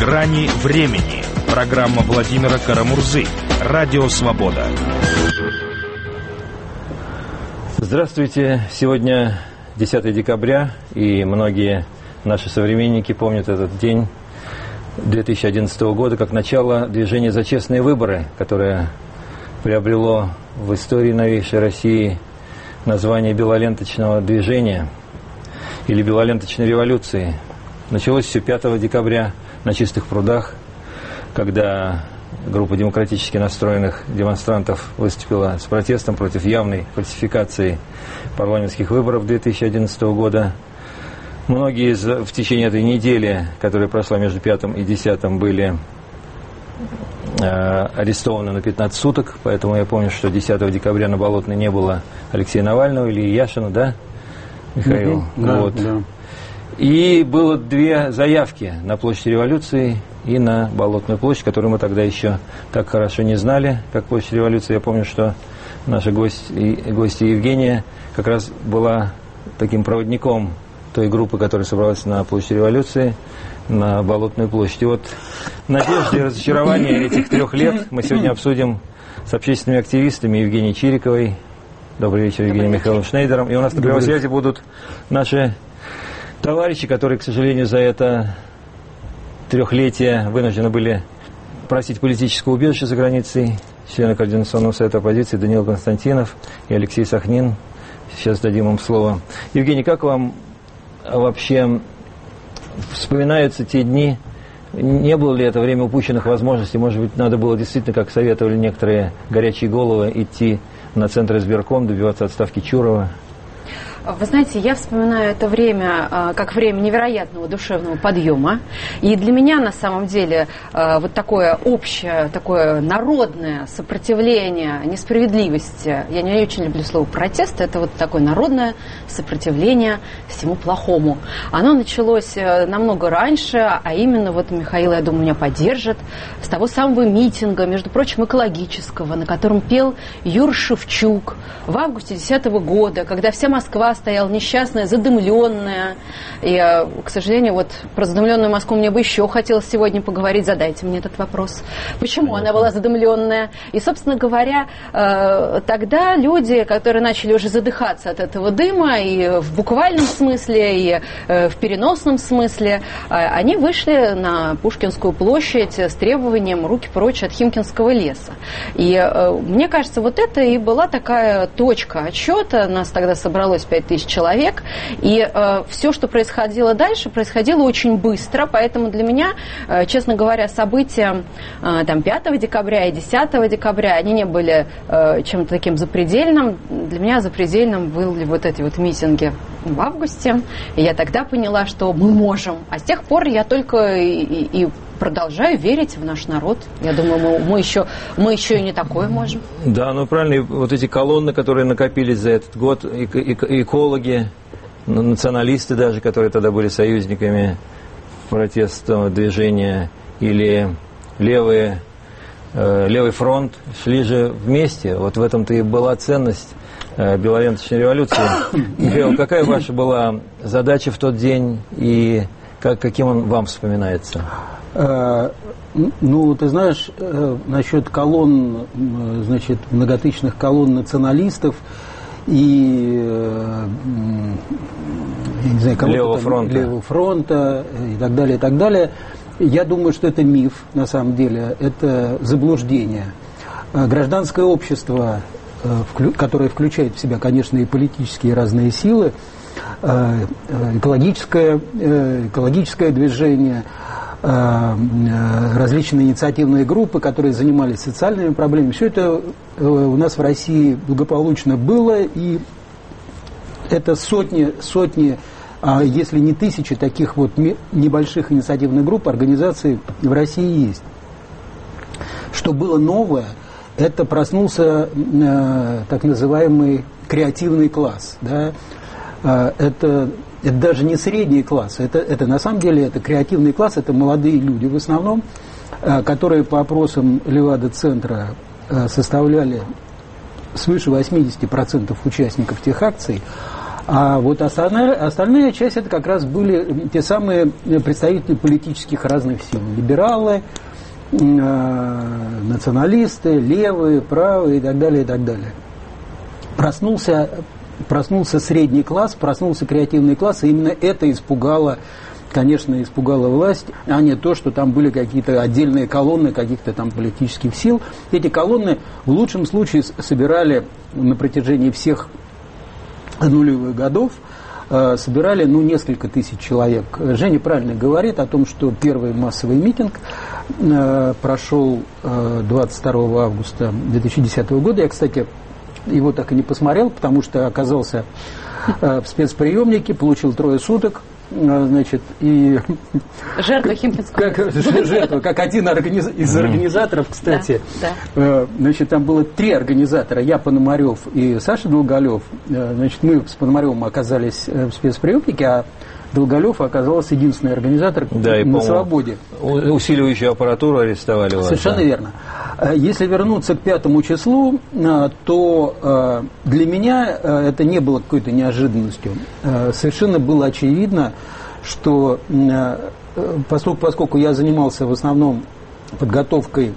«Грани времени». Программа Владимира Карамурзы. Радио «Свобода». Здравствуйте. Сегодня 10 декабря, и многие наши современники помнят этот день 2011 года как начало движения «За честные выборы», которое приобрело в истории новейшей России название белоленточного движения или белоленточной революции. Началось все 5 декабря на Чистых прудах, когда группа демократически настроенных демонстрантов выступила с протестом против явной фальсификации парламентских выборов 2011 года. Многие в течение этой недели, которая прошла между 5 и 10, были арестованы на 15 суток, поэтому я помню, что 10 декабря на Болотной не было Алексея Навального или Яшина, да, Михаил? Вот. Да. И было 2 заявки на площадь Революции и на Болотную площадь, которую мы тогда еще так хорошо не знали, как площадь Революции. Я помню, что наша гостья Евгения как раз была таким проводником той группы, которая собралась на площади Революции, на Болотную площадь. И вот надежды и разочарования этих 3 лет мы сегодня обсудим с общественными активистами Евгенией Чириковой. Добрый вечер, Евгением Михайловым Шнейдером. И у нас на прямой связи будут наши товарищи, которые, к сожалению, за это 3-летие вынуждены были просить политического убежища за границей. Члены Координационного совета оппозиции Даниил Константинов и Алексей Сахнин. Сейчас дадим им слово. Евгений, как вам вообще вспоминаются те дни? Не было ли это время упущенных возможностей? Может быть, надо было действительно, как советовали некоторые горячие головы, идти на Центр избирком, добиваться отставки Чурова? Вы знаете, я вспоминаю это время как время невероятного душевного подъема. И для меня, на самом деле, вот такое общее, такое народное сопротивление несправедливости, я не очень люблю слово протест, это вот такое народное сопротивление всему плохому. Оно началось намного раньше, а именно, вот Михаил, я думаю, меня поддержит, с того самого митинга, между прочим, экологического, на котором пел Юр Шевчук в августе 2010 года, когда вся Москва стояла несчастная, задымленная. И, к сожалению, вот про задымленную Москву мне бы еще хотелось сегодня поговорить. Задайте мне этот вопрос. Почему она была задымленная? И, собственно говоря, тогда люди, которые начали уже задыхаться от этого дыма, и в буквальном смысле, и в переносном смысле, они вышли на Пушкинскую площадь с требованием руки прочь от Химкинского леса. И мне кажется, вот это и была такая точка отсчета. Нас тогда собралось 5000 человек, и все, что происходило дальше, происходило очень быстро, поэтому для меня, честно говоря, события 5 декабря и 10 декабря, они не были чем-то таким запредельным. Для меня запредельным были вот эти вот митинги в августе, и я тогда поняла, что мы можем, а с тех пор я только и продолжаю верить в наш народ. Я думаю, мы еще и не такое можем. Да, ну правильно. И вот эти колонны, которые накопились за этот год, экологи, националисты даже, которые тогда были союзниками протестного движения, или левый фронт, шли же вместе. Вот в этом-то и была ценность белоленточной революции. Михаил, какая ваша была задача в тот день, и каким он вам вспоминается? Ну, ты знаешь, насчет колонн, значит, многотысячных колонн националистов и я не знаю, Левого фронта и так далее, я думаю, что это миф, на самом деле, это заблуждение. Гражданское общество, которое включает в себя, конечно, и политические разные силы, экологическое движение, различные инициативные группы, которые занимались социальными проблемами. Все это у нас в России благополучно было, и это сотни, если не тысячи таких вот небольших инициативных групп, организаций в России есть. Что было новое, это проснулся так называемый креативный класс, да? Это даже не средний класс, это на самом деле это креативный класс, это молодые люди в основном, которые по опросам Левада-центра составляли свыше 80% участников тех акций, А вот остальная часть это как раз были те самые представители политических разных сил. Либералы, националисты, левые, правые и так далее, и так далее. Проснулся средний класс, проснулся креативный класс, и именно это испугало власть, а не то, что там были какие-то отдельные колонны каких-то там политических сил. Эти колонны в лучшем случае собирали на протяжении всех нулевых годов, собирали несколько тысяч человек. Женя правильно говорит о том, что первый массовый митинг прошел 22 августа 2010 года. Я, кстати, его так и не посмотрел, потому что оказался в спецприемнике, получил 3 суток. Значит, и жертва Химкинского. Как один из организаторов, кстати. Да. Значит, там было 3 организатора, я, Пономарев и Саша Долголев. Значит, мы с Пономаревым оказались в спецприемнике, а Долголев оказался единственный организатор на свободе. Усиливающую аппаратуру арестовали вас. Совершенно верно. Если вернуться к 5 числу, то для меня это не было какой-то неожиданностью. Совершенно было очевидно, что поскольку я занимался в основном подготовкой,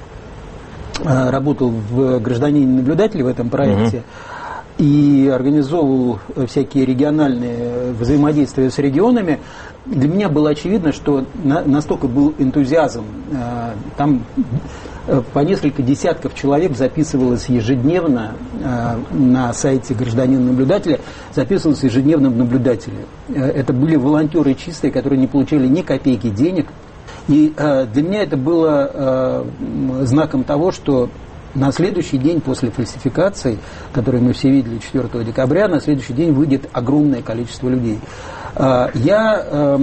работал в «Гражданине-наблюдателе» в этом проекте, и организовывал всякие региональные взаимодействия с регионами, для меня было очевидно, что настолько был энтузиазм. Там по несколько десятков человек записывалось ежедневно на сайте «Гражданина-наблюдателя», записывалось ежедневно в наблюдателе. Это были волонтеры чистые, которые не получали ни копейки денег. И для меня это было знаком того, что на следующий день после фальсификации, которые мы все видели 4 декабря, на следующий день выйдет огромное количество людей. Я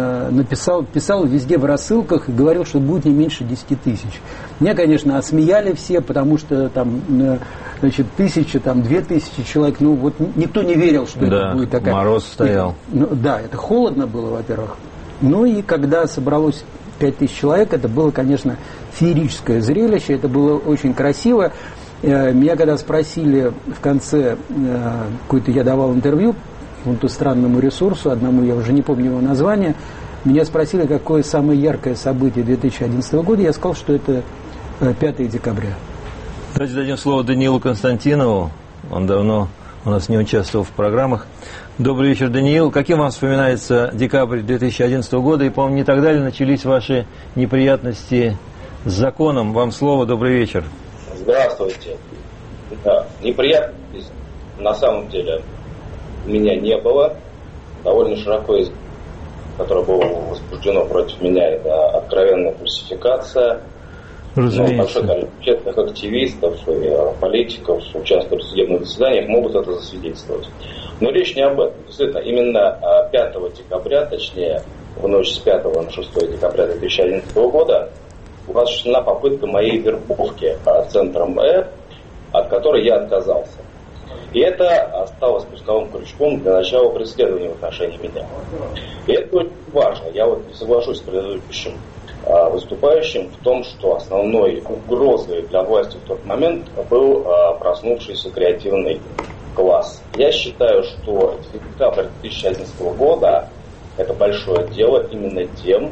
писал везде в рассылках и говорил, что будет не меньше 10 тысяч. Меня, конечно, осмеяли все, потому что там, значит, 1000, там, 2000 человек, вот никто не верил, что это будет такая... мороз стоял. Да, это холодно было, во-первых. И когда собралось 5000 человек, это было, конечно, феерическое зрелище, это было очень красиво. Меня когда спросили в конце, какое-то я давал интервью какому-то странному ресурсу, одному, я уже не помню его название, меня спросили, какое самое яркое событие 2011 года, я сказал, что это 5 декабря. Давайте дадим слово Даниилу Константинову, он давно у нас не участвовал в программах. Добрый вечер, Даниил. Каким вам вспоминается декабрь 2011 года? И, по-моему, не так далее начались ваши неприятности с законом. Вам слово, добрый вечер. Здравствуйте. Да, неприятностей на самом деле у меня не было. Довольно широко, которое было возбуждено против меня, это откровенная фальсификация. Большое количество общественных активистов и политиков, участвуют в судебных заседаниях, могут это засвидетельствовать. Но речь не об этом. Действительно, именно 5 декабря, точнее, в ночь с 5 на 6 декабря 2011 года была осуществлена попытка моей вербовки центром от которой я отказался. И это стало спусковым крючком для начала преследования в отношении меня. И это очень важно. Я вот не соглашусь с предыдущим выступающим в том, что основной угрозой для власти в тот момент был проснувшийся креативный класс. Я считаю, что декабрь 2011 года это большое дело именно тем,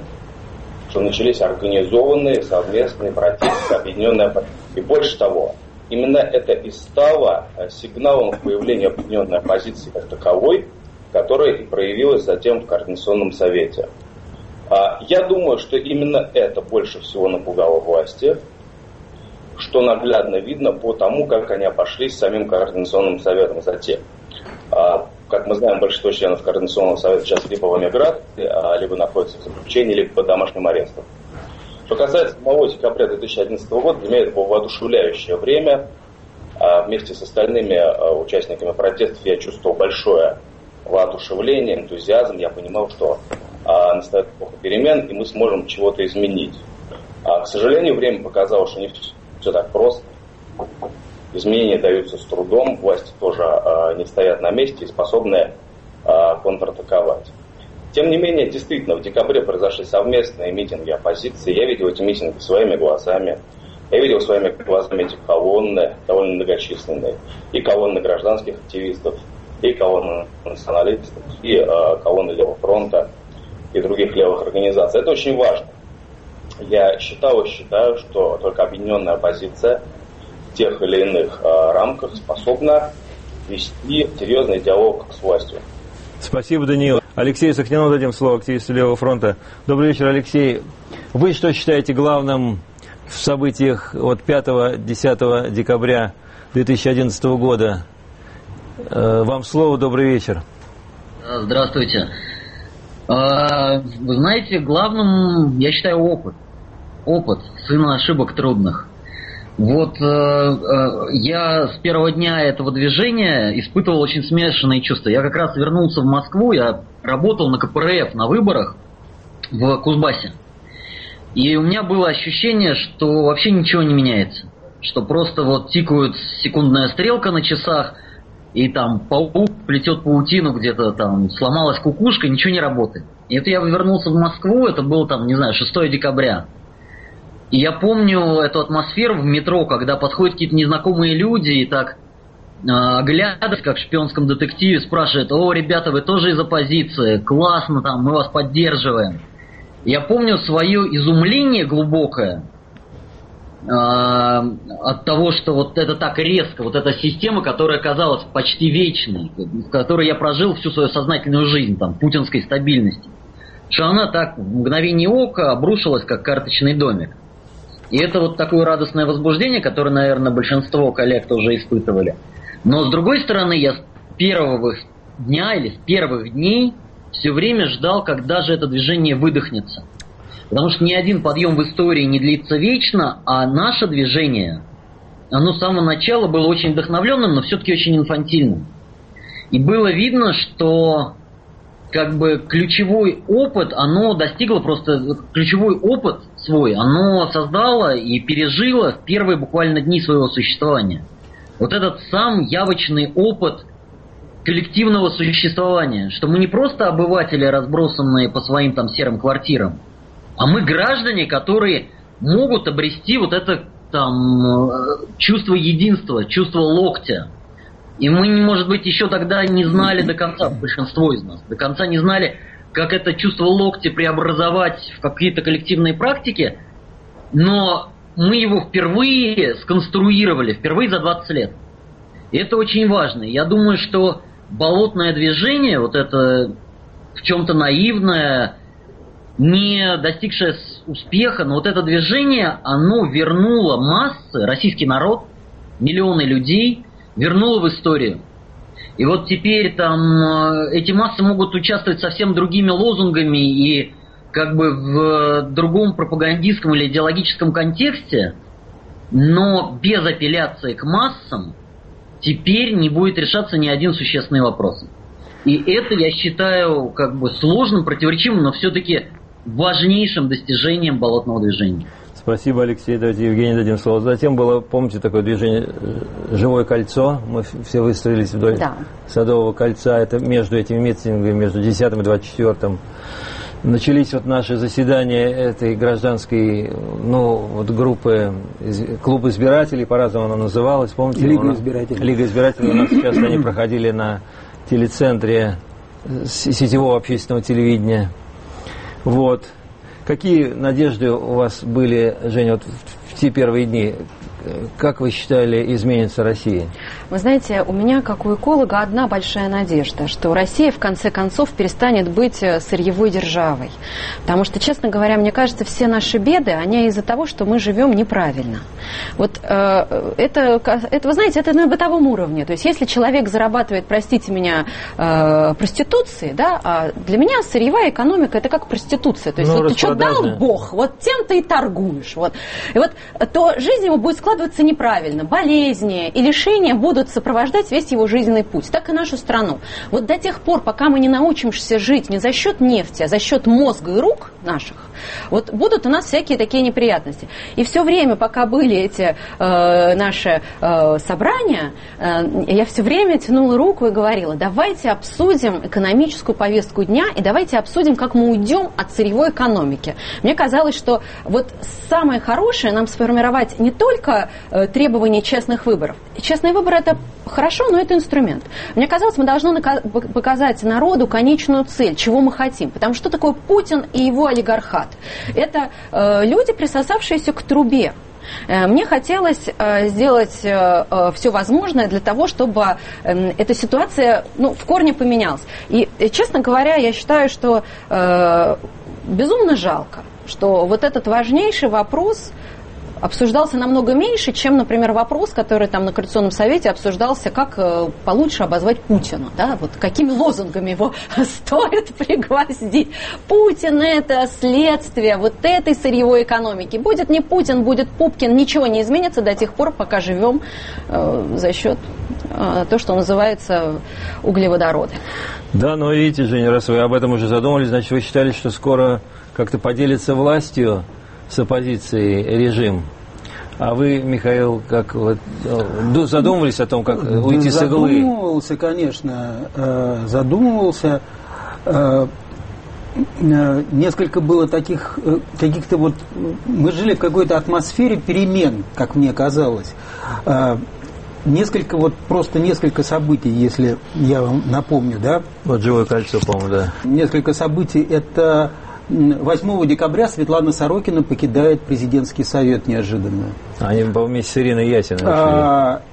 что начались организованные совместные протесты, объединенные оппозиции. И больше того, именно это и стало сигналом к появлению объединенной оппозиции как таковой, которая и проявилась затем в Координационном совете. Я думаю, что именно это больше всего напугало власти, что наглядно видно по тому, как они обошлись с самим Координационным советом затем. Как мы знаем, большинство членов Координационного совета сейчас либо в эмиграции, либо находятся в заключении, либо под домашним арестом. Что касается самого декабря 2011 года, для меня это было воодушевляющее время. Вместе с остальными участниками протестов я чувствовал большое воодушевление, энтузиазм. Я понимал, что настает эпоха перемен, и мы сможем чего-то изменить. К сожалению, время показало, что не все так просто. Изменения даются с трудом, власти тоже не стоят на месте и способны контратаковать. Тем не менее, действительно, в декабре произошли совместные митинги оппозиции. Я видел эти митинги своими глазами. Я видел своими глазами эти колонны, довольно многочисленные, и колонны гражданских активистов, и колонны националистов, и колонны Левого фронта, и других левых организаций. Это очень важно. Я считаю, что только объединенная оппозиция в тех или иных рамках способна вести серьезный диалог с властью. Спасибо, Даниил. Алексею Сахнину дадим слово, активисту Левого фронта. Добрый вечер, Алексей. Вы что считаете главным в событиях от 5-10 декабря 2011 года? Вам слово, добрый вечер. Здравствуйте. Вы знаете, главным, я считаю, опыт. Опыт, сын ошибок трудных. Вот я с первого дня этого движения испытывал очень смешанные чувства. Я как раз вернулся в Москву, я работал на КПРФ на выборах в Кузбассе. И у меня было ощущение, что вообще ничего не меняется. Что просто вот тикает секундная стрелка на часах, и там паук плетет паутину где-то там, сломалась кукушка, ничего не работает. И это я вернулся в Москву, это было там, не знаю, 6 декабря. И я помню эту атмосферу в метро, когда подходят какие-то незнакомые люди и так, оглядываясь, как в шпионском детективе, спрашивают: о, ребята, вы тоже из оппозиции, классно, там, мы вас поддерживаем. Я помню свое изумление глубокое от того, что вот это так резко, вот эта система, которая казалась почти вечной, в которой я прожил всю свою сознательную жизнь, там, путинской стабильности, что она так в мгновение ока обрушилась, как карточный домик. И это вот такое радостное возбуждение, которое, наверное, большинство коллег тоже испытывали. Но, с другой стороны, я с первого дня или с первых дней все время ждал, когда же это движение выдохнется. Потому что ни один подъем в истории не длится вечно, а наше движение, оно с самого начала было очень вдохновленным, но все-таки очень инфантильным. И было видно, что как бы ключевой опыт, оно достигло просто, ключевой опыт свой, оно создало и пережило в первые буквально дни своего существования. Вот этот сам явочный опыт коллективного существования, что мы не просто обыватели, разбросанные по своим там серым квартирам, а мы граждане, которые могут обрести вот это там чувство единства, чувство локтя. И мы, может быть, еще тогда не знали до конца, большинство из нас, до конца не знали, как это чувство локтя преобразовать в какие-то коллективные практики, но мы его впервые сконструировали, впервые за 20 лет. И это очень важно. Я думаю, что болотное движение, вот это в чем-то наивное, не достигшее успеха, но вот это движение, оно вернуло массы, российский народ, миллионы людей, вернуло в историю. И вот теперь там эти массы могут участвовать совсем другими лозунгами и как бы в другом пропагандистском или идеологическом контексте, но без апелляции к массам теперь не будет решаться ни один существенный вопрос. И это, я считаю, как бы сложным, противоречивым, но все-таки важнейшим достижением болотного движения. Спасибо, Алексей. Давайте Евгений дадим слово. Затем было, помните, такое движение «Живое кольцо». Мы все выстроились вдоль Садового кольца. Это между этими митингами, между 10 и 24. Начались вот наши заседания этой гражданской, ну, вот группы, клуб избирателей, по-разному она называлась, помните? Лига избирателей. Лига избирателей. У нас сейчас они проходили на телецентре сетевого общественного телевидения. Вот. Какие надежды у вас были, Женя, вот в те первые дни? Как вы считали, изменится Россия? Вы знаете, у меня, как у эколога, одна большая надежда, что Россия, в конце концов, перестанет быть сырьевой державой. Потому что, честно говоря, мне кажется, все наши беды, они из-за того, что мы живем неправильно. Вот это, вы знаете, это на бытовом уровне. То есть, если человек зарабатывает, простите меня, проституцией, да, а для меня сырьевая экономика – это как проституция. То есть, вот ты что дал Бог, вот тем ты и торгуешь. Вот. И вот то жизнь его будет складываться неправильно. Болезни и лишения будут сопровождать весь его жизненный путь. Так и нашу страну. Вот до тех пор, пока мы не научимся жить не за счет нефти, а за счет мозга и рук наших, вот будут у нас всякие такие неприятности. И все время, пока были эти наши собрания, я все время тянула руку и говорила: давайте обсудим экономическую повестку дня и давайте обсудим, как мы уйдем от сырьевой экономики. Мне казалось, что вот самое хорошее нам сформировать не только требования честных выборов. Честные выборы выбор это хорошо, но это инструмент. Мне казалось, мы должны показать народу конечную цель, чего мы хотим. Потому что такое Путин и его олигархат? Это люди, присосавшиеся к трубе. Мне хотелось сделать все возможное для того, чтобы эта ситуация в корне поменялась. И, честно говоря, я считаю, что безумно жалко, что вот этот важнейший вопрос обсуждался намного меньше, чем, например, вопрос, который там на Координационном совете обсуждался, как получше обозвать Путина, да, вот какими лозунгами его стоит пригвоздить. Путин – это следствие вот этой сырьевой экономики. Будет не Путин, будет Пупкин, ничего не изменится до тех пор, пока живем за счет то, что называется углеводороды. Да, но видите, Женя, раз вы об этом уже задумались, значит, вы считали, что скоро как-то поделится властью с оппозицией режим. А вы, Михаил, как вот, задумывались о том, как уйти с иглы? Задумывался, конечно, задумывался. Несколько было таких, каких-то вот... Мы жили в какой-то атмосфере перемен, как мне казалось. Просто несколько событий, если я вам напомню, да? Вот «Живое кольцо», по-моему, да. Несколько событий, это... 8 декабря Светлана Сорокина покидает президентский совет неожиданно. Они вместе с Ириной Ясиной ушли.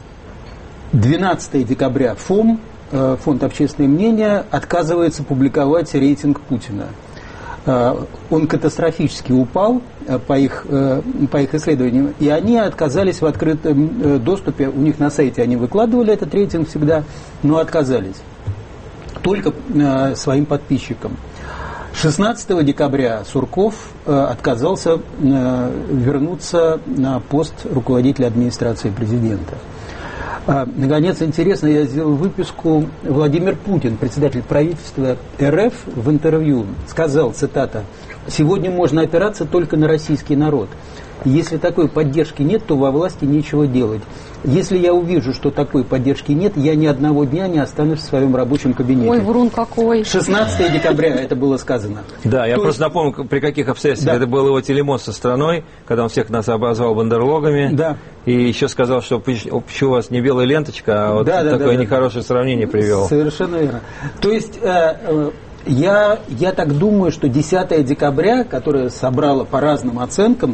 12 декабря ФОМ, Фонд общественное мнение, отказывается публиковать рейтинг Путина. Он катастрофически упал по их исследованиям, и они отказались в открытом доступе. У них на сайте они выкладывали этот рейтинг всегда, но отказались только своим подписчикам. 16 декабря Сурков отказался вернуться на пост руководителя администрации президента. Наконец, интересно, я сделал выписку. Владимир Путин, председатель правительства РФ, в интервью сказал, цитата: «Сегодня можно опираться только на российский народ. Если такой поддержки нет, то во власти нечего делать. Если я увижу, что такой поддержки нет, я ни одного дня не останусь в своем рабочем кабинете». Ой, врун какой. 16 декабря это было сказано. Да, я просто напомню, при каких обстоятельствах. Да. Это был его телемост со страной, когда он всех нас обозвал бандерлогами. Да. И еще сказал, что почему у вас не белая ленточка, а вот такое нехорошее сравнение привел. Совершенно верно. То есть... Я так думаю, что 10 декабря, которое собрало по разным оценкам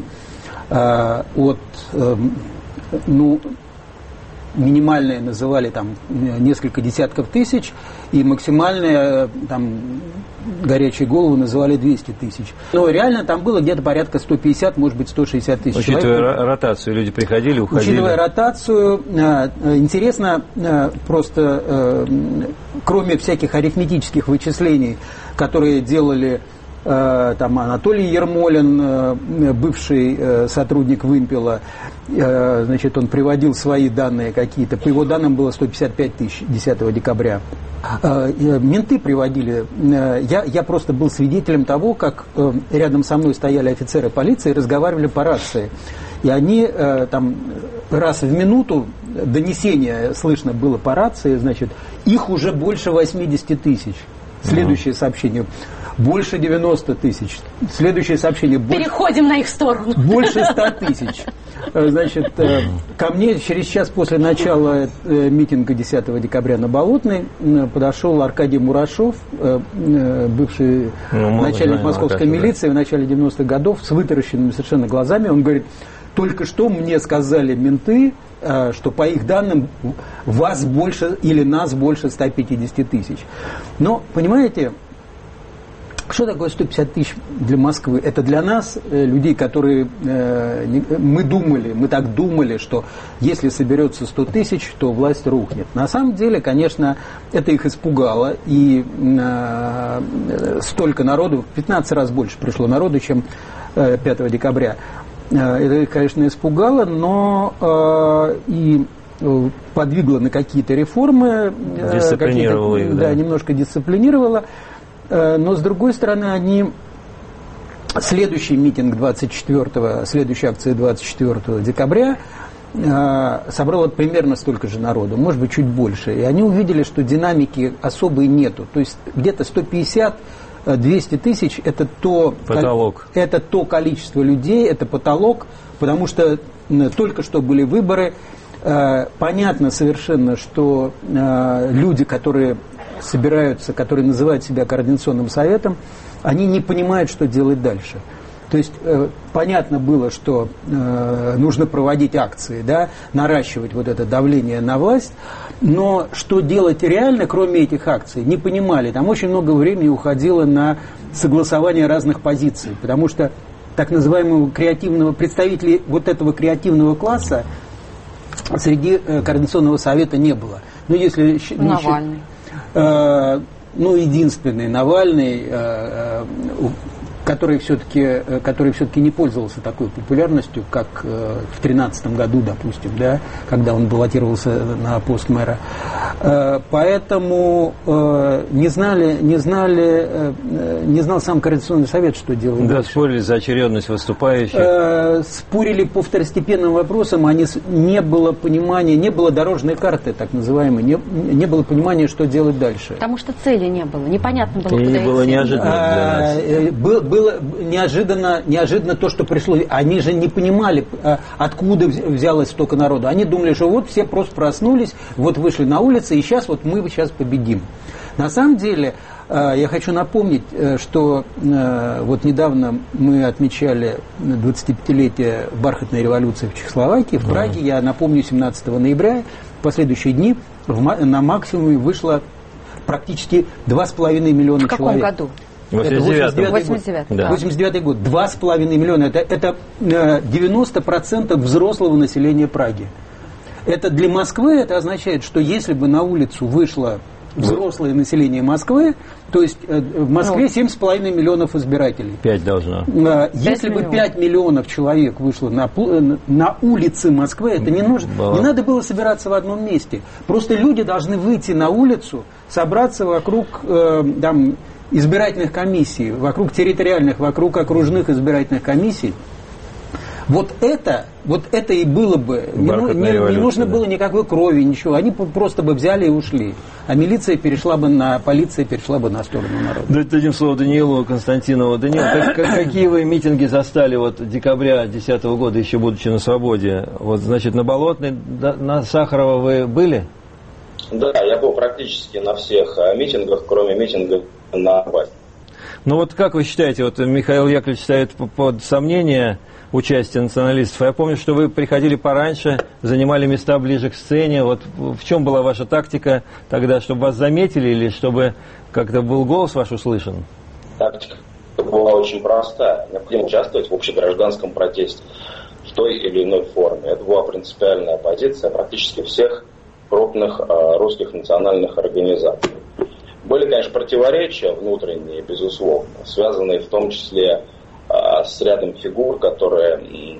минимальные называли там несколько десятков тысяч, и максимальные там горячие головы называли 200 тысяч. Но реально там было где-то порядка 150, может быть, 160 тысяч человек. Учитывая ротацию, люди приходили, уходили. Учитывая ротацию, интересно просто, кроме всяких арифметических вычислений, которые делали там Анатолий Ермолин, бывший сотрудник «Вымпела», значит, он приводил свои данные какие-то. По его данным было 155 тысяч 10 декабря. Менты приводили. Я просто был свидетелем того, как рядом со мной стояли офицеры полиции и разговаривали по рации. И они там раз в минуту донесение слышно было по рации, значит, их уже больше 80 тысяч. Следующее сообщение. Больше 90 тысяч. Следующее сообщение. Переходим на их сторону. Больше 100 тысяч. Значит, ко мне через час после начала митинга 10 декабря на Болотной подошел Аркадий Мурашов, бывший начальник московской милиции в начале 90-х годов, с вытаращенными совершенно глазами. Он говорит: только что мне сказали менты, что по их данным вас больше или нас больше 150 тысяч. Но, понимаете, что такое 150 тысяч для Москвы? Это для нас, людей, которые мы так думали, что если соберется 100 тысяч, то власть рухнет. На самом деле, конечно, это их испугало, и столько народу, в 15 раз больше пришло народу, чем 5 декабря. Это их, конечно, испугало, но и подвигло на какие-то реформы. Дисциплинировало их, да, немножко дисциплинировало. Но, с другой стороны, следующий митинг следующая акция 24 декабря собрала примерно столько же народу, может быть, чуть больше. И они увидели, что динамики особой нету. То есть где-то 150-200 тысяч – это потолок. Это то количество людей, это потолок, потому что только что были выборы. понятно совершенно, что люди, которые собираются, которые называют себя координационным советом, они не понимают, что делать дальше. То есть понятно было, что нужно проводить акции, да, наращивать вот это давление на власть, но что делать реально, кроме этих акций, не понимали. Там очень много времени уходило на согласование разных позиций, потому что так называемого креативного, представителей вот этого креативного класса среди Координационного совета не было. Ну, если Навальный. Единственный Навальный, который все-таки не пользовался такой популярностью, как в 2013 году, допустим, да, когда он баллотировался на пост мэра. Поэтому не знал сам Координационный совет, что делать. Да, дальше. спорили за очередность выступающих. Спорили по второстепенным вопросам, не было понимания, не было дорожной карты, так называемой, не было понимания, что делать дальше. Потому что цели не было, непонятно было, куда идти. Было неожиданно для нас. Было неожиданно то, что пришло. Они же не понимали, откуда взялось столько народу. Они думали, что вот все просто проснулись, вот вышли на улицы, и мы сейчас победим. На самом деле, я хочу напомнить, что вот недавно мы отмечали 25-летие бархатной революции в Чехословакии. В Праге, я напомню, 17 ноября, в последующие дни на максимуме вышло практически 2,5 миллиона человек. В каком году? 89 год. 2,5 миллиона. Это 90% взрослого населения Праги. Это для Москвы это означает, что если бы на улицу вышло взрослое население Москвы, то есть в Москве 7,5 миллионов избирателей. 5 должно. Если бы 5 миллионов человек вышло на улицы Москвы, это не надо было собираться в одном месте. Просто люди должны выйти на улицу, собраться вокруг избирательных комиссий, вокруг территориальных, вокруг окружных избирательных комиссий. Вот это и было бы. Не нужно было никакой крови, ничего. Они просто бы взяли и ушли. А полиция перешла бы на сторону народа. Давайте дадим слово Даниилу Константинову. Даниил, какие вы митинги застали декабря 2010 года, еще будучи на свободе? На Болотной, на Сахарова вы были? Да, я был практически на всех митингах, кроме митинга на Арбате. Как вы считаете, Михаил Яковлевич ставит под сомнение участие националистов. Я помню, что вы приходили пораньше, занимали места ближе к сцене. В чем была ваша тактика тогда, чтобы вас заметили или чтобы как-то был голос ваш услышан? Тактика была очень простая. Необходимо участвовать в общегражданском протесте в той или иной форме. Это была принципиальная позиция практически всех крупных русских национальных организаций. Были, конечно, противоречия внутренние, безусловно, связанные в том числе с рядом фигур, которые,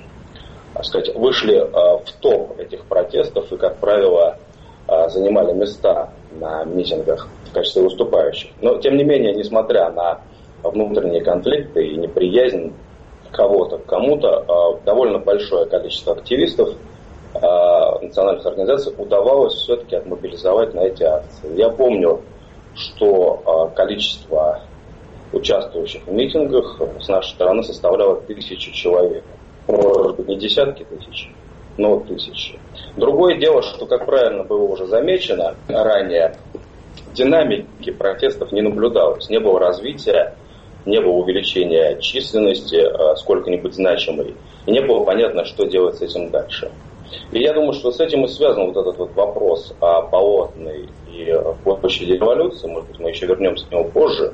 вышли в топ этих протестов и, как правило, занимали места на митингах в качестве выступающих. Но, тем не менее, несмотря на внутренние конфликты и неприязнь кого-то к кому-то, довольно большое количество активистов национальных организаций удавалось все-таки отмобилизовать на эти акции. Я помню, что количество участвующих в митингах с нашей стороны составляло 1000 человек. Может быть, не десятки тысяч, но 1000. Другое дело, что, как правильно было уже замечено ранее, динамики протестов не наблюдалось. Не было развития, не было увеличения численности сколько-нибудь значимой. И не было понятно, что делать с этим дальше. И я думаю, что с этим и связан этот вопрос о Болотной и площади революции. Может быть, мы еще вернемся к нему позже.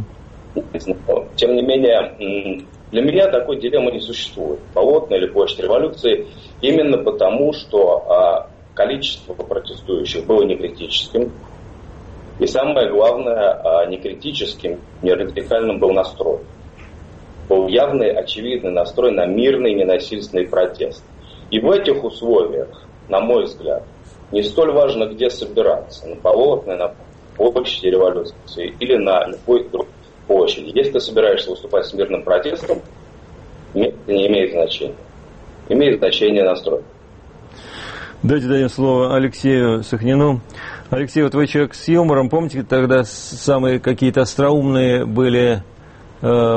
Тем не менее, для меня такой дилеммы не существует. Болотная или площадь революции, именно потому, что количество протестующих было не критическим. И самое главное, не критическим, не радикальным был настрой. Был явный, очевидный настрой на мирный, ненасильственный протест. И в этих условиях, на мой взгляд, не столь важно, где собираться. На Болотной, на площади революции или на любой другой площади. Если ты собираешься выступать с мирным протестом, это не имеет значения. Имеет значение настрой. Давайте дадим слово Алексею Сахнину. Алексей, вы человек с юмором. Помните, тогда самые какие-то остроумные были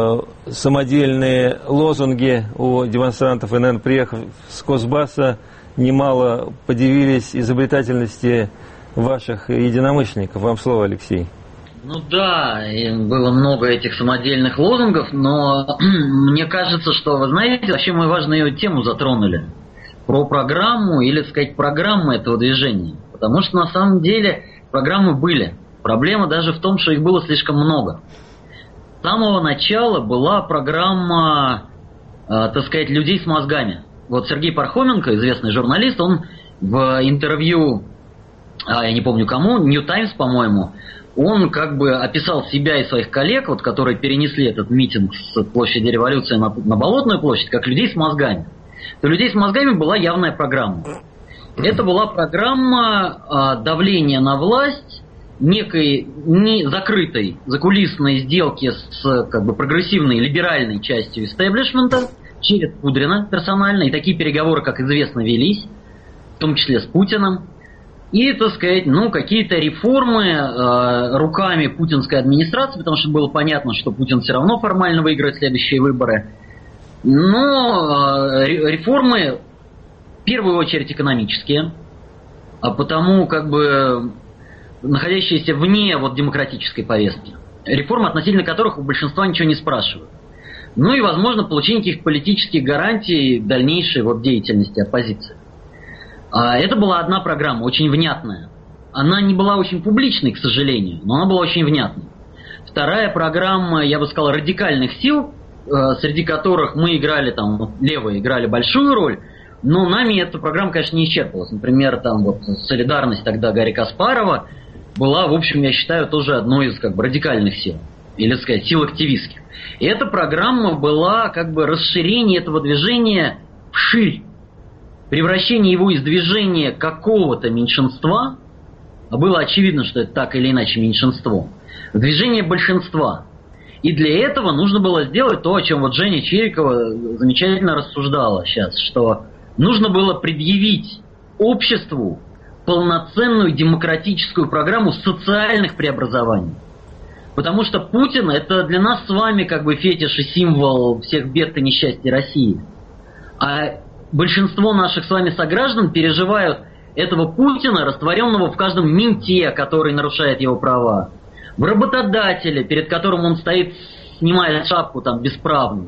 самодельные лозунги у демонстрантов, и, наверное, приехав с Кузбасса, немало подивились изобретательности ваших единомышленников. Вам слово, Алексей. Ну да, и было много этих самодельных лозунгов, но мне кажется, что, вы знаете, вообще мы важную тему затронули. Про программу или, так сказать, программы этого движения. Потому что на самом деле программы были. Проблема даже в том, что их было слишком много. С самого начала была программа, так сказать, людей с мозгами. Вот Сергей Пархоменко, известный журналист, он в интервью, я не помню кому, New Times, по-моему, он как бы описал себя и своих коллег, вот, которые перенесли этот митинг с площади Революции на Болотную площадь, как людей с мозгами. У людей с мозгами была явная программа. Это была программа давления на власть, некой закрытой закулисной сделки с как бы прогрессивной либеральной частью истеблишмента через Кудрина персонально. И такие переговоры, как известно, велись, в том числе с Путиным. И, так сказать, ну, какие-то реформы руками путинской администрации, потому что было понятно, что Путин все равно формально выиграет следующие выборы. Но реформы в первую очередь экономические, а потому как бы находящиеся вне вот демократической повестки. Реформы, относительно которых у большинства ничего не спрашивают. Ну и, возможно, получение каких-то политических гарантий дальнейшей вот деятельности оппозиции. Это была одна программа, очень внятная. Она не была очень публичной, к сожалению, но она была очень внятной. Вторая программа, я бы сказал, радикальных сил, среди которых мы играли, там, левые играли большую роль, но нами эта программа, конечно, не исчерпалась. Например, там вот солидарность тогда Гарри Каспарова была, в общем, я считаю, тоже одной из как бы радикальных сил, или, так сказать, сил активистских. И эта программа была как бы расширение этого движения вширь, превращение его из движения какого-то меньшинства, а было очевидно, что это так или иначе меньшинство, в движение большинства. И для этого нужно было сделать то, о чем вот Женя Чирикова замечательно рассуждала сейчас, что нужно было предъявить обществу полноценную демократическую программу социальных преобразований. Потому что Путин — это для нас с вами как бы фетиш и символ всех бед и несчастья России. А большинство наших с вами сограждан переживают этого Путина, растворенного в каждом менте, который нарушает его права, в работодателе, перед которым он стоит, снимая шапку там бесправную,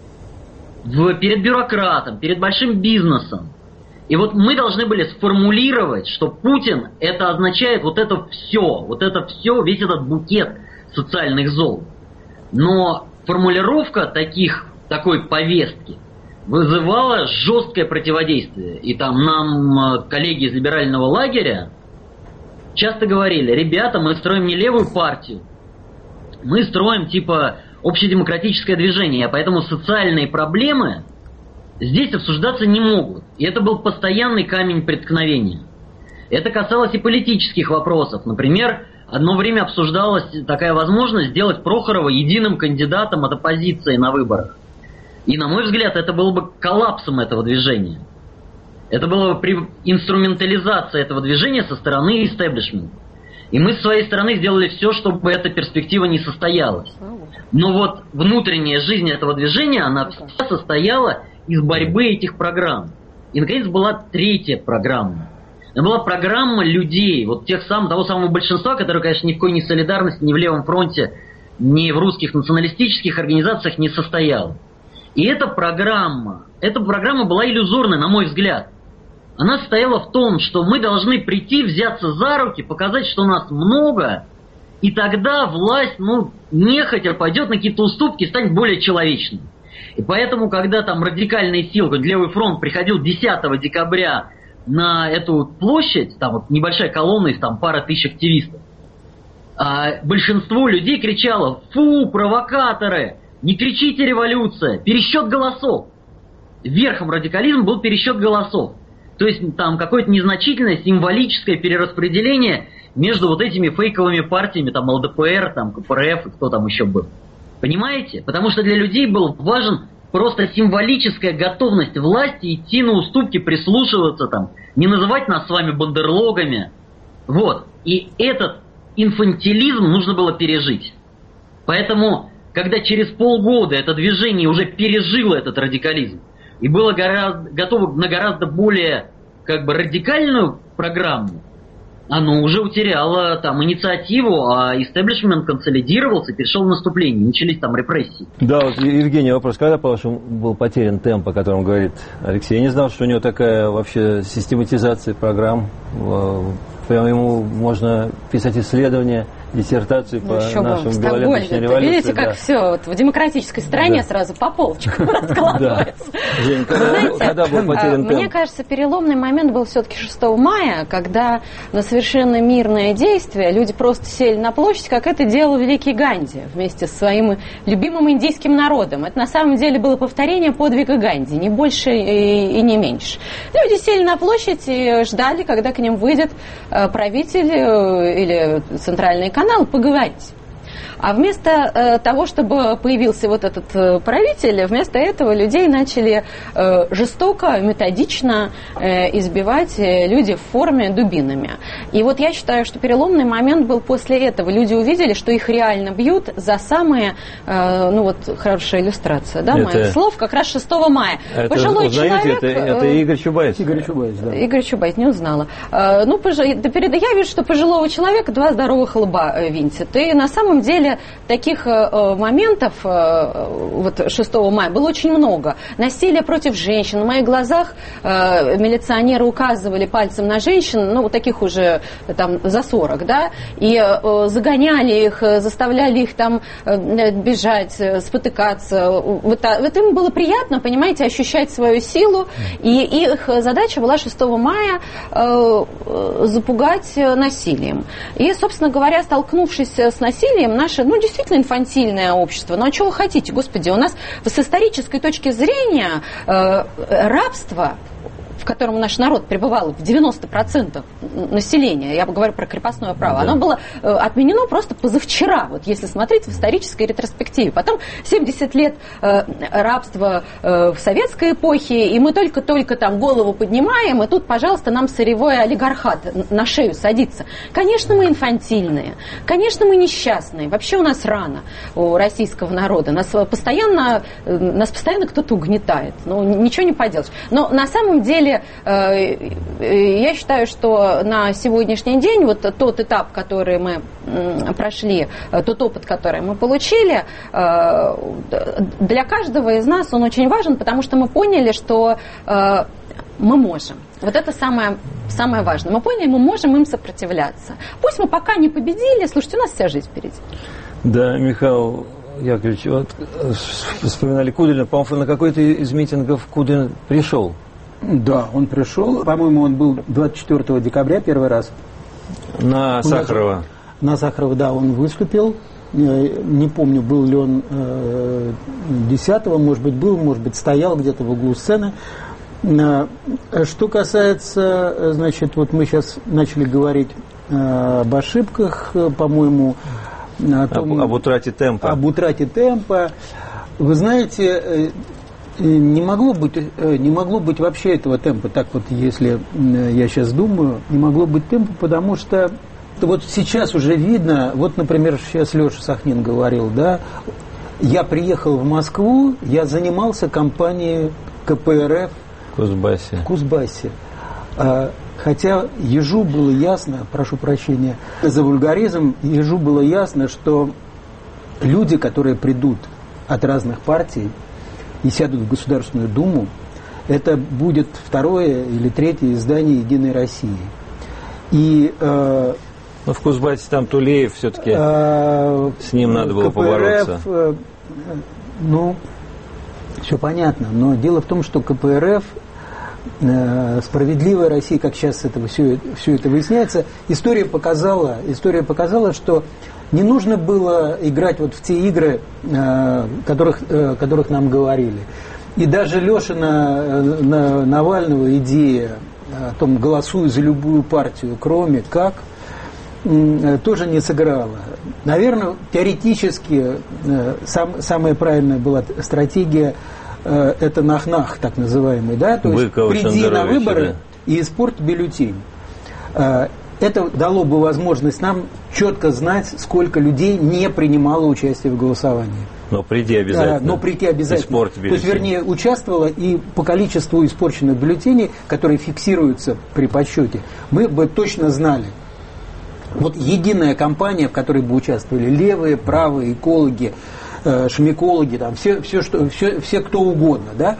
перед бюрократом, перед большим бизнесом. И вот мы должны были сформулировать, что Путин — это означает вот это все, весь этот букет социальных зол. Но формулировка такой повестки вызывала жесткое противодействие. И там нам коллеги из либерального лагеря часто говорили: ребята, мы строим не левую партию, мы строим типа общедемократическое движение, а поэтому социальные проблемы здесь обсуждаться не могут. И это был постоянный камень преткновения. Это касалось и политических вопросов. Например, одно время обсуждалась такая возможность сделать Прохорова единым кандидатом от оппозиции на выборах. И, на мой взгляд, это было бы коллапсом этого движения. Это была бы инструментализация этого движения со стороны истеблишмента. И мы с своей стороны сделали все, чтобы эта перспектива не состоялась. Но вот внутренняя жизнь этого движения, она вся состояла из борьбы этих программ. И, наконец, была третья программа. Это была программа людей, вот того самого большинства, которое, конечно, ни в коей не солидарности, ни в Левом фронте, ни в русских националистических организациях не состояла. И эта программа была иллюзорной, на мой взгляд. Она состояла в том, что мы должны прийти, взяться за руки, показать, что нас много, и тогда власть, нехотя пойдет на какие-то уступки и станет более человечной. И поэтому, когда там радикальные силы, Левый фронт приходил 10 декабря на эту площадь, там вот небольшая колонна из там пара тысяч активистов, большинство людей кричало: «Фу, провокаторы! Не кричите революция! Пересчет голосов!» Верхом радикализма был пересчет голосов. То есть там какое-то незначительное символическое перераспределение между вот этими фейковыми партиями, там ЛДПР, там КПРФ и кто там еще был. Понимаете? Потому что для людей был важен просто символическая готовность власти идти на уступки, прислушиваться там, не называть нас с вами бандерлогами. Вот. И этот инфантилизм нужно было пережить. Поэтому, когда через полгода это движение уже пережило этот радикализм и было готово на гораздо более как бы радикальную программу, оно уже утеряло там инициативу, а истеблишмент консолидировался, перешел в наступление, начались там репрессии. Да, вот, Евгений, вопрос, когда, по-вашему, был потерян темп, о котором говорит Алексей? Я не знал, что у него такая вообще систематизация программ. Прямо ему можно писать исследования, диссертации по нашему белоленточной революции. Видите, как все вот в демократической стране сразу по полочкам раскладывается. Жень, когда был потерян темп? Мне кажется, переломный момент был все-таки 6 мая, когда на совершенно мирное действие люди просто сели на площадь, как это делал великий Ганди вместе со своим любимым индийским народом. Это на самом деле было повторение подвига Ганди, не больше и не меньше. Люди сели на площадь и ждали, когда к ним выйдет правитель или центральный канал поговорить. А вместо того, чтобы появился вот этот правитель, вместо этого людей начали жестоко, методично избивать люди в форме дубинами. И вот я считаю, что переломный момент был после этого. Люди увидели, что их реально бьют за самые, ну вот хорошая иллюстрация, да, моих слов, как раз 6 мая. Это, пожилой человек... Это Игорь Чубайс. Игорь Чубайс, да. Игорь Чубайс, не узнала. Я вижу, что пожилого человека 2 здоровых лба винтит. И на самом деле таких моментов вот 6 мая было очень много. Насилие против женщин. В моих глазах милиционеры указывали пальцем на женщин, ну, вот таких уже там за 40, да, и загоняли их, заставляли их там бежать, спотыкаться. Вот им было приятно, понимаете, ощущать свою силу, и их задача была 6 мая запугать насилием. И, собственно говоря, столкнувшись с насилием, наши, ну, действительно инфантильное общество. Ну, а чего вы хотите? Господи, у нас с исторической точки зрения рабство, в котором наш народ пребывал, в 90% населения, я говорю про крепостное право, оно было отменено просто позавчера, вот если смотреть в исторической ретроспективе. Потом 70 лет рабства в советской эпохе, и мы только-только там голову поднимаем, и тут, пожалуйста, нам сырьевой олигархат на шею садится. Конечно, мы инфантильные, конечно, мы несчастные. Вообще у нас рано, у российского народа. Нас постоянно кто-то угнетает. Ну, ничего не поделаешь. Но на самом деле я считаю, что на сегодняшний день вот тот этап, который мы прошли, тот опыт, который мы получили, для каждого из нас он очень важен, потому что мы поняли, что мы можем. Вот это самое важное. Мы поняли, мы можем им сопротивляться. Пусть мы пока не победили, слушайте, у нас вся жизнь впереди. Да, Михаил Яковлевич, вот вспоминали Кудрина, по-моему, на какой-то из митингов Кудрин пришел. Да, он пришел. По-моему, он был 24 декабря первый раз. На Сахарова. На Сахарова, да, он выступил. Не помню, был ли он 10-го, может быть, был, может быть, стоял где-то в углу сцены. Что касается, значит, вот мы сейчас начали говорить об ошибках, по-моему, об утрате темпа. Об утрате темпа. Вы знаете, не могло быть вообще этого темпа, так вот, если я сейчас думаю, не могло быть темпа, потому что вот сейчас уже видно, вот, например, сейчас Леша Сахнин говорил, да, я приехал в Москву, я занимался кампанией КПРФ в Кузбассе. Хотя ежу было ясно, прошу прощения за вульгаризм, ежу было ясно, что люди, которые придут от разных партий и сядут в Государственную Думу, это будет 2-е или 3-е издание «Единой России». И но в Кузбассе там Тулеев все-таки, с ним надо было побороться. Ну, все понятно, но дело в том, что КПРФ, справедливая Россия, как сейчас все это выясняется, история показала, что не нужно было играть вот в те игры, которых нам говорили. И даже Лешина Навального идея о том, голосуй за любую партию, кроме как, тоже не сыграла. Наверное, теоретически самая правильная была стратегия это нах-нах, так называемый, да, то есть приди на выборы и испорти бюллетень. Это дало бы возможность нам четко знать, сколько людей не принимало участие в голосовании. Но прийти обязательно. Но прийти обязательно. Испортить бюллетень. То есть, вернее, участвовала, и по количеству испорченных бюллетеней, которые фиксируются при подсчете, мы бы точно знали. Вот единая компания, в которой бы участвовали левые, правые, экологи, шмекологи, там, все кто угодно, да,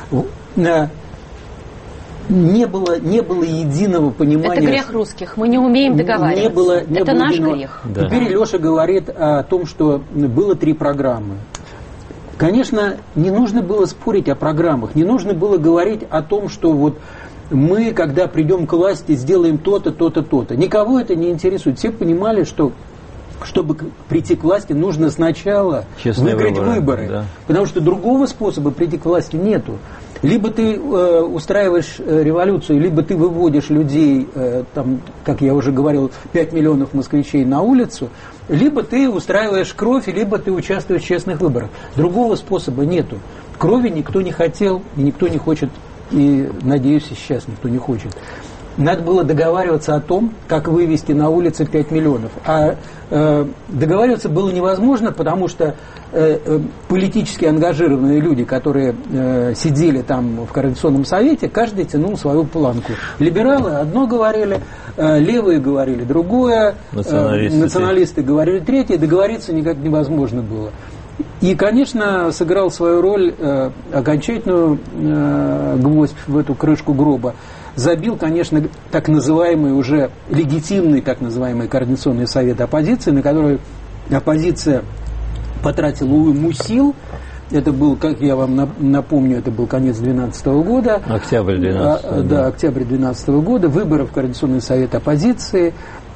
не было единого понимания. Это грех русских, мы не умеем договариваться. Это наш грех. Да. Теперь Леша говорит о том, что было 3 программы. Конечно, не нужно было спорить о программах, не нужно было говорить о том, что вот мы, когда придем к власти, сделаем то-то, то-то, то-то. Никого это не интересует. Все понимали, что чтобы прийти к власти, нужно сначала выиграть выборы. Да. Потому что другого способа прийти к власти нету. Либо ты устраиваешь революцию, либо ты выводишь людей, там, как я уже говорил, 5 миллионов москвичей на улицу, либо ты устраиваешь кровь, либо ты участвуешь в честных выборах. Другого способа нету. Крови никто не хотел, и никто не хочет, и, надеюсь, и сейчас никто не хочет. Надо было договариваться о том, как вывести на улицы 5 миллионов. А договариваться было невозможно, потому что политически ангажированные люди, которые сидели там в Координационном совете, каждый тянул свою планку. Либералы одно говорили, левые говорили другое, националисты говорили третье, договориться никак невозможно было. И, конечно, сыграл свою роль окончательную гвоздь в эту крышку гроба. Забил, конечно, так называемый уже легитимный так называемый Координационный совет оппозиции, на который оппозиция потратила уйму сил. Это был, как я вам напомню, это был конец 2012 года. Октябрь 2012. Да, октябрь 2012 года. Выборы в Координационный совет оппозиции,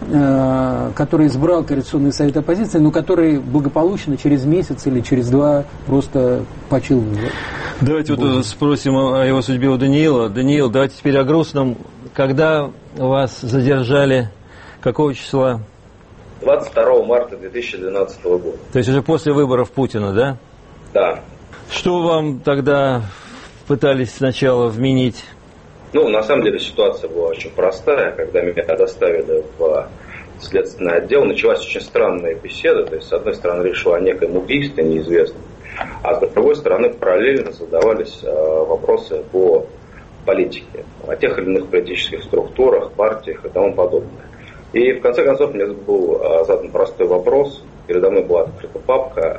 который избрал Координационный совет оппозиции, но который благополучно через месяц или через 2 просто почил. Давайте вот спросим о его судьбе у Даниила. Даниил, давайте теперь о грустном. Когда вас задержали, какого числа? 22 марта 2012 года. То есть уже после выборов Путина, да? Да. Что вам тогда пытались сначала вменить? Ну, на самом деле ситуация была очень простая. Когда меня доставили в следственный отдел, началась очень странная беседа. То есть, с одной стороны, речь шла о некоем убийстве неизвестном, а с другой стороны, параллельно задавались вопросы по политике, о тех или иных политических структурах, партиях и тому подобное. И в конце концов мне был задан простой вопрос. Передо мной была открыта папка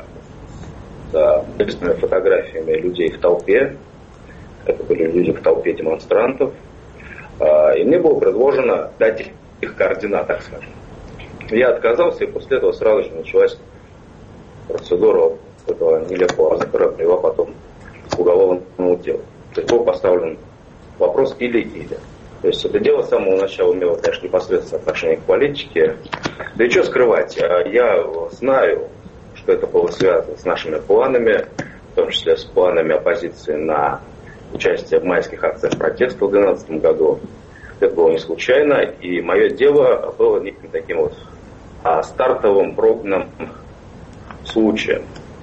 с интересными фотографиями людей в толпе. Это были люди в толпе демонстрантов. И мне было предложено дать их координаты, так скажем. Я отказался, и после этого сразу же началась процедура этого нелепого закрыла, привела потом к уголовному делу. То есть был поставлен вопрос или-или. То есть это дело с самого начала имело, конечно, непосредственное отношение к политике. Да и что скрывать, я знаю, что это было связано с нашими планами, в том числе с планами оппозиции на участие в майских акциях протеста в 2012 году. Это было не случайно, и мое дело было неким таким вот стартовым пробным случаем.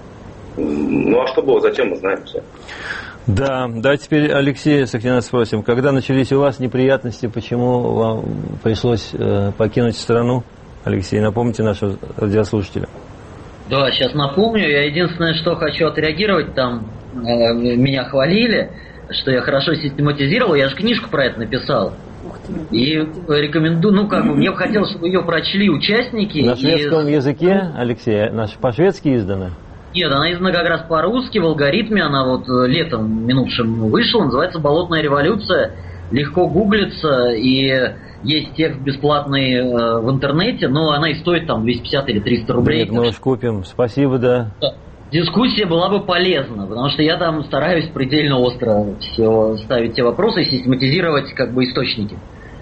Ну а что было затем, мы знаем все. Да, давайте теперь Алексея Сахнина спросим. Когда начались у вас неприятности, почему вам пришлось покинуть страну? Алексей, напомните нашего радиослушателя. Да, сейчас напомню. Я единственное, что хочу отреагировать, там меня хвалили, что я хорошо систематизировал. Я же книжку про это написал. И рекомендую, ну как бы, мне бы хотелось, чтобы ее прочли участники. На шведском языке, Алексей, по-шведски издана? Нет, она издана как раз по-русски, в алгоритме, она вот летом минувшим вышла, называется «Болотная революция», легко гуглится, и есть текст бесплатный в интернете, но она и стоит там 250 или 300 рублей. Нет, мы уж купим, спасибо, да. Дискуссия была бы полезна, потому что я там стараюсь предельно остро все ставить те вопросы и систематизировать как бы источники.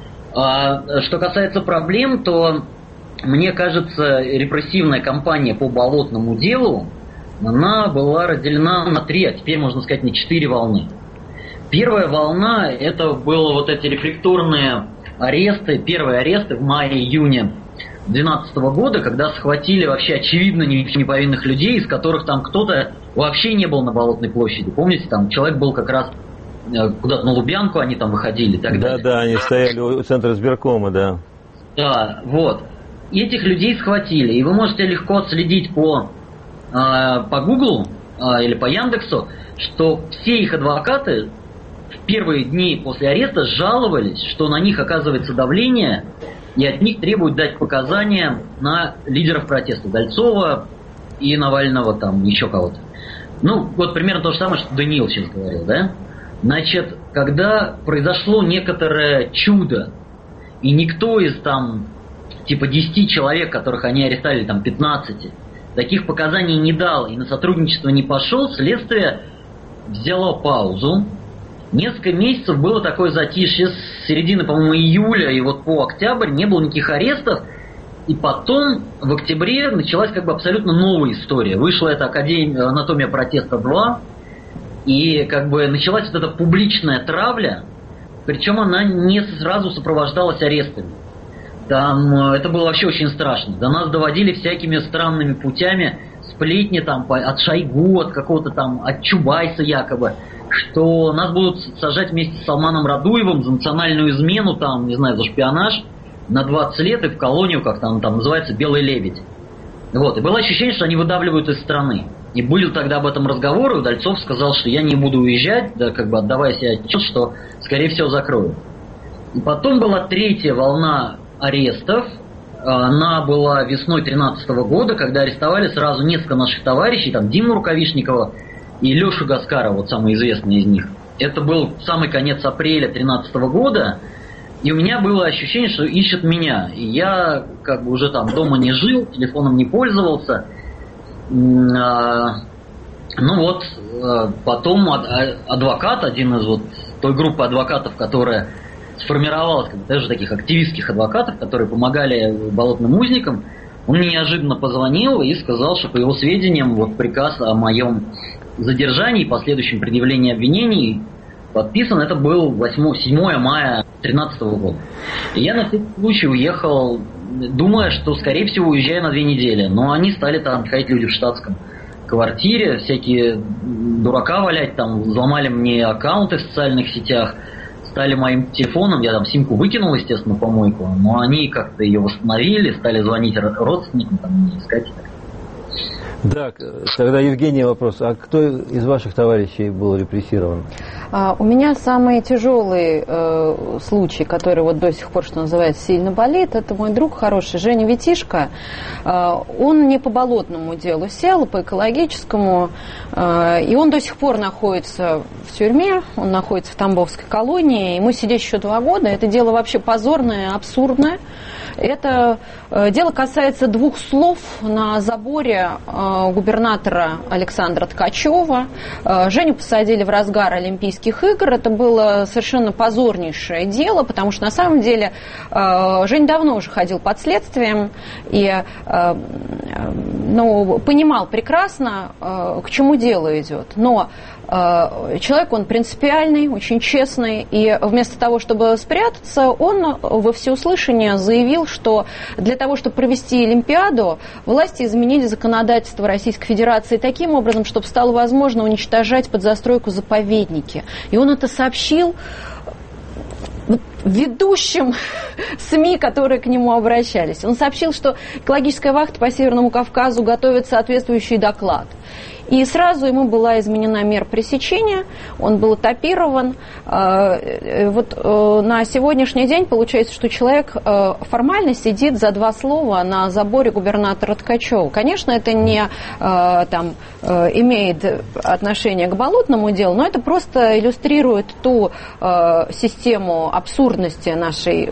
А что касается проблем, то мне кажется, репрессивная кампания по болотному делу, она была разделена на 3, а теперь можно сказать на 4 волны. Первая волна, это было вот эти рефлекторные аресты, первые аресты в мае-июне 2012 года, когда схватили вообще очевидно неповинных людей, из которых там кто-то вообще не был на Болотной площади. Помните, там человек был как раз куда-то на Лубянку, они там выходили и так далее. Да, они стояли у центра сберкома, да. Да, вот. И этих людей схватили. И вы можете легко отследить по по Гуглу или по Яндексу, что все их адвокаты в первые дни после ареста жаловались, что на них оказывается давление, и от них требуют дать показания на лидеров протеста. Дальцова и Навального, там, еще кого-то. Ну, вот примерно то же самое, что Даниил сейчас говорил, да? Значит, когда произошло некоторое чудо, и никто из там, типа 10 человек, которых они арестовали, там 15, таких показаний не дал и на сотрудничество не пошел, следствие взяло паузу. Несколько месяцев было такое затишье, с середины, по-моему, июля и вот по октябрь не было никаких арестов. И потом, в октябре, началась как бы абсолютно новая история. Вышла эта «Анатомия протеста 2», и как бы началась вот эта публичная травля, причем она не сразу сопровождалась арестами. Там это было вообще очень страшно. До нас доводили всякими странными путями сплетни там от Шойгу, от какого-то там, от Чубайса якобы, что нас будут сажать вместе с Салманом Радуевым за национальную измену, там, не знаю, за шпионаж на 20 лет и в колонию, как там называется, «Белый лебедь». Вот. И было ощущение, что они выдавливают из страны. И были тогда об этом разговоры, и Дальцов сказал, что я не буду уезжать, да, как бы отдавая себе отчет, что, скорее всего, закроют. И потом была третья волна арестов. Она была весной 2013 года, когда арестовали сразу несколько наших товарищей, там Диму Рукавишникова и Лешу Гаскарова, вот самый известный из них. Это был самый конец апреля 2013 года, и у меня было ощущение, что ищут меня. И я как бы уже там дома не жил, телефоном не пользовался. Ну вот, потом адвокат, один из вот той группы адвокатов, которая сформировалась, даже таких активистских адвокатов, которые помогали болотным узникам, он мне неожиданно позвонил и сказал, что по его сведениям вот приказ о моем задержании и последующем предъявлении обвинений подписан, это был 7 мая 2013 года. И я на этот случай уехал, думая, что, скорее всего, уезжаю на 2 недели. Но они стали там ходить люди в штатском квартире, всякие дурака валять, там взломали мне аккаунты в социальных сетях, стали моим телефоном, я там симку выкинул, естественно, помойку, но они как-то ее восстановили, стали звонить родственникам, там, искать. Да, тогда, Евгений, вопрос. А кто из ваших товарищей был репрессирован? У меня самый тяжелый случай, который вот до сих пор, что называется, сильно болит, это мой друг хороший, Женя Витишко. Он не по болотному делу сел, по экологическому, и он до сих пор находится в тюрьме, он находится в Тамбовской колонии, ему сидеть еще 2 года. Это дело вообще позорное, абсурдное. Это дело касается 2 слов на заборе губернатора Александра Ткачева. Женю посадили в разгар Олимпийских игр. Это было совершенно позорнейшее дело, потому что на самом деле Женя давно уже ходил под следствием и понимал прекрасно, к чему дело идет. Но человек, он принципиальный, очень честный, и вместо того, чтобы спрятаться, он во всеуслышание заявил, что для того, чтобы провести Олимпиаду, власти изменили законодательство Российской Федерации таким образом, чтобы стало возможно уничтожать под застройку заповедники. И он это сообщил ведущим СМИ, которые к нему обращались. Он сообщил, что экологическая вахта по Северному Кавказу готовит соответствующий доклад. И сразу ему была изменена мера пресечения, он был этапирован. Вот на сегодняшний день получается, что человек формально сидит за 2 слова на заборе губернатора Ткачева. Конечно, это не имеет отношения к болотному делу, но это просто иллюстрирует ту систему абсурдности нашей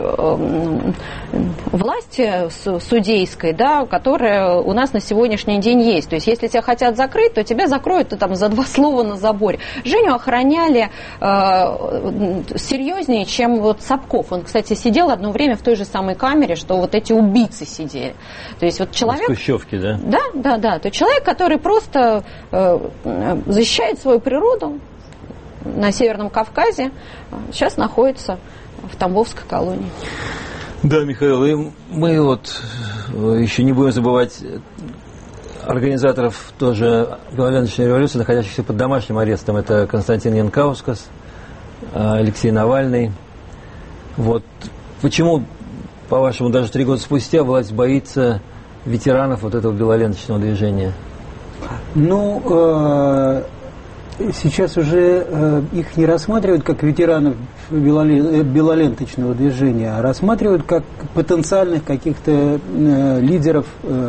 власти судейской, да, которая у нас на сегодняшний день есть. То есть, если тебя хотят закрыть, то тебя закроют там за 2 слова на заборе. Женю охраняли серьезнее, чем вот Сапков. Он, кстати, сидел одно время в той же самой камере, что вот эти убийцы сидели. То есть вот человек... В Хрущевке, да? Да. То есть человек, который просто защищает свою природу на Северном Кавказе, сейчас находится в Тамбовской колонии. Да, Михаил, и мы вот еще не будем забывать организаторов тоже Беловежской революции, находящихся под домашним арестом. Это Константин Янкаускас, Алексей Навальный. Вот почему, по-вашему, даже 3 года спустя власть боится ветеранов вот этого белоленточного движения? Ну, сейчас уже их не рассматривают как ветеранов белоленточного движения, а рассматривают как потенциальных каких-то лидеров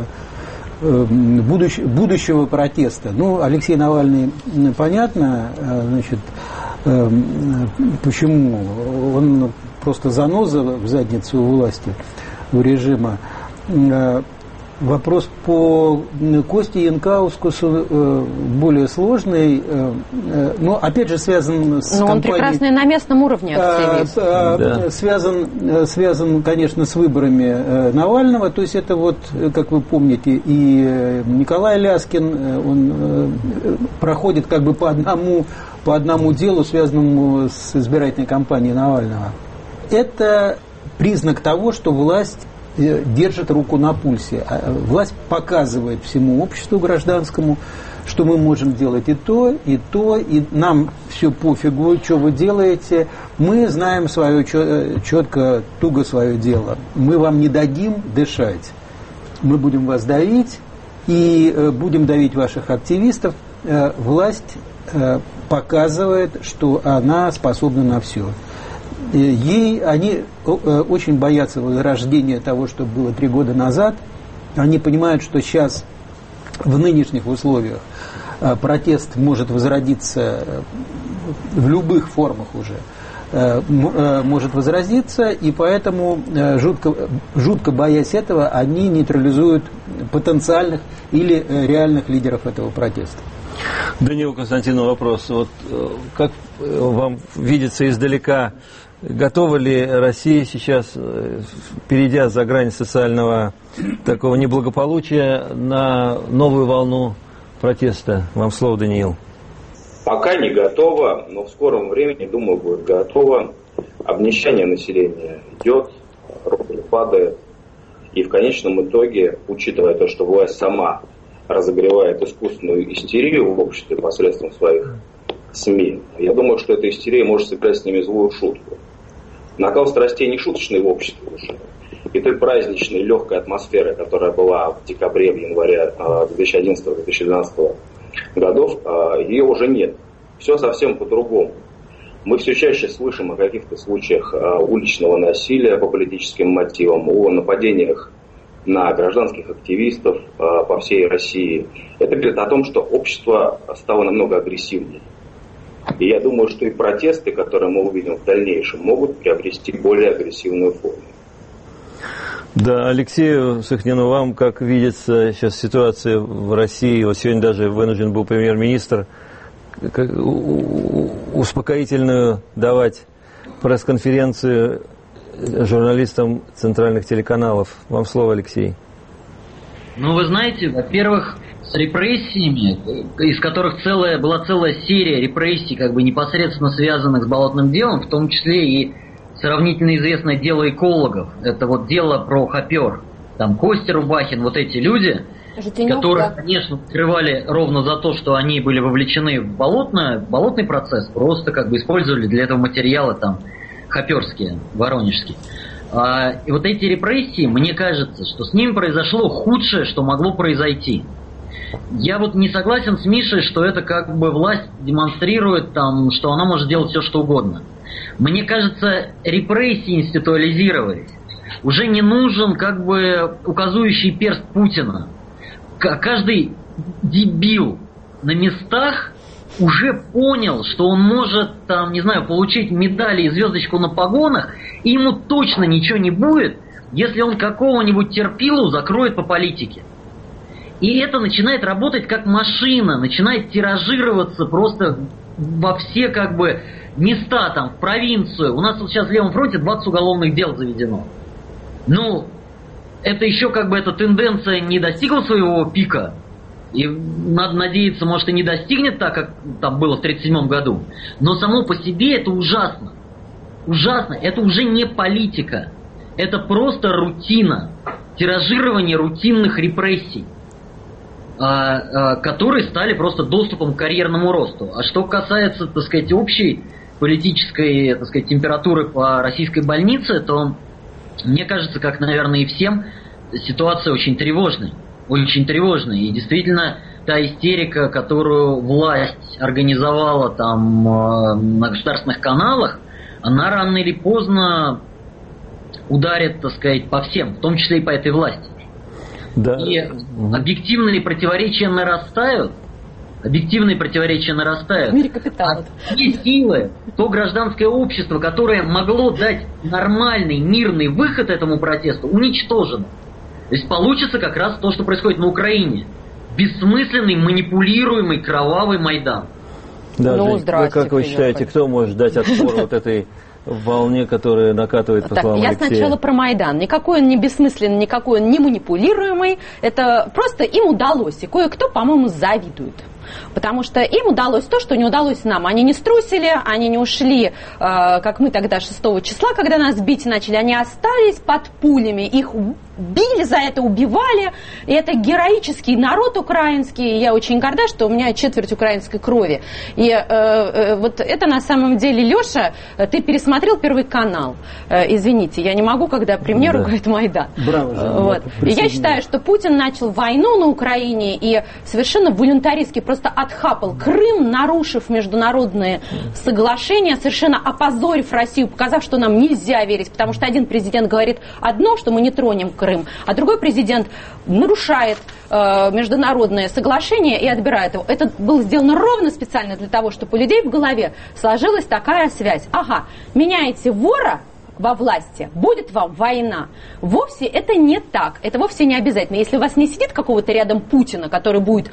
будущего протеста. Ну, Алексей Навальный, понятно, значит, почему. Он просто заноза в задницу у власти, у режима. Вопрос по Косте Янкаускасу более сложный, но опять же связан с компанией... Но он прекрасный на местном уровне активист. Связан, конечно, с выборами Навального, то есть это вот, как вы помните, и Николай Ляскин, он проходит как бы по одному делу, связанному с избирательной кампанией Навального. Это признак того, что власть держит руку на пульсе. Власть показывает всему обществу гражданскому, что мы можем делать и то, и нам все пофигу, что вы делаете. Мы знаем свое четко, туго свое дело. Мы вам не дадим дышать. Мы будем вас давить и будем давить ваших активистов. Власть показывает, что она способна на все. Они очень боятся возрождения того, что было 3 года назад. Они понимают, что сейчас в нынешних условиях протест может возродиться в любых формах уже. Может возродиться, и поэтому, жутко боясь этого, они нейтрализуют потенциальных или реальных лидеров этого протеста. Даниил Константинов, вопрос. Вот как вам видится издалека, готова ли Россия сейчас, перейдя за грань социального такого неблагополучия, на новую волну протеста? Вам слово, Даниил. Пока не готова, но в скором времени, думаю, будет готова. Обнищание населения идет, рубль падает. И в конечном итоге, учитывая то, что власть сама разогревает искусственную истерию в обществе посредством своих СМИ, я думаю, что эта истерия может сыграть с ними злую шутку. Накал страстей не шуточный в обществе уже. И той праздничной, легкой атмосферы, которая была в декабре, в январе 2011-2012 годов, ее уже нет. Все совсем по-другому. Мы все чаще слышим о каких-то случаях уличного насилия по политическим мотивам, о нападениях на гражданских активистов по всей России. Это говорит о том, что общество стало намного агрессивнее. И я думаю, что и протесты, которые мы увидим в дальнейшем, могут приобрести более агрессивную форму. Да, Алексею Сахнину, вам как видится сейчас ситуация в России? Вот сегодня даже вынужден был премьер-министр успокоительную давать пресс-конференцию журналистам центральных телеканалов. Вам слово, Алексей. Ну, вы знаете, во-первых, с репрессиями, из которых была целая серия репрессий, как бы непосредственно связанных с болотным делом, в том числе и сравнительно известное дело экологов. Это вот дело про хопер. Там Костя Рубахин, вот эти люди, которые, конечно, скрывали ровно за то, что они были вовлечены в болотный процесс, просто как бы использовали для этого материалы там хоперские, воронежские. И вот эти репрессии, мне кажется, что с ними произошло худшее, что могло произойти. Я вот не согласен с Мишей, что это как бы власть демонстрирует там, что она может делать все, что угодно. Мне кажется, репрессии институализировались. Уже не нужен как бы указующий перст Путина. Каждый дебил на местах уже понял, что он может там, не знаю, получить медали и звездочку на погонах, и ему точно ничего не будет, если он какого-нибудь терпилу закроет по политике. И это начинает работать как машина, начинает тиражироваться просто во все как бы места, там, в провинцию. У нас вот сейчас в Левом фронте 20 уголовных дел заведено. Ну, это еще как бы эта тенденция не достигла своего пика. И надо надеяться, может, и не достигнет так, как там было в 1937 году. Но само по себе это ужасно. Ужасно. Это уже не политика. Это просто рутина. Тиражирование рутинных репрессий, которые стали просто доступом к карьерному росту. А что касается, так сказать, общей политической, так сказать, температуры по российской больнице, то мне кажется, как, наверное, и всем, ситуация очень тревожная. Очень тревожная. И действительно, та истерика, которую власть организовала там на государственных каналах, она рано или поздно ударит, так сказать, по всем, в том числе и по этой власти. Да. И объективные противоречия нарастают. Объективные противоречия нарастают. В мире капитала. А те силы, то гражданское общество, которое могло дать нормальный, мирный выход этому протесту, уничтожено. То есть получится как раз то, что происходит на Украине. Бессмысленный, манипулируемый, кровавый Майдан. Да, ну, Жень, как вы считаете, кто может дать отпор вот этой волне, которая накатывает, по словам Алексея? Я сначала про Майдан. Никакой он не бессмысленный, никакой он не манипулируемый. Это просто им удалось. И кое-кто, по-моему, завидует. Потому что им удалось то, что не удалось нам. Они не струсили, они не ушли, как мы тогда 6 числа, когда нас бить начали. Они остались под пулями, их били за это, убивали. И это героический народ украинский. Я очень горда, что у меня четверть украинской крови. И вот это на самом деле, Леша, ты пересмотрел Первый канал. Извините, я не могу, когда при мне ругают Майдан. Браво, Жанна, вот. И я считаю, что Путин начал войну на Украине и совершенно волюнтаристски просто отхапал Крым, нарушив международные соглашения, совершенно опозорив Россию, показав, что нам нельзя верить, потому что один президент говорит одно, что мы не тронем Крым, а другой президент нарушает международные соглашения и отбирает его. Это было сделано ровно специально для того, чтобы у людей в голове сложилась такая связь. Ага, меняете вора во власти, будет вам война. Вовсе это не так. Это вовсе не обязательно. Если у вас не сидит какого-то рядом Путина, который будет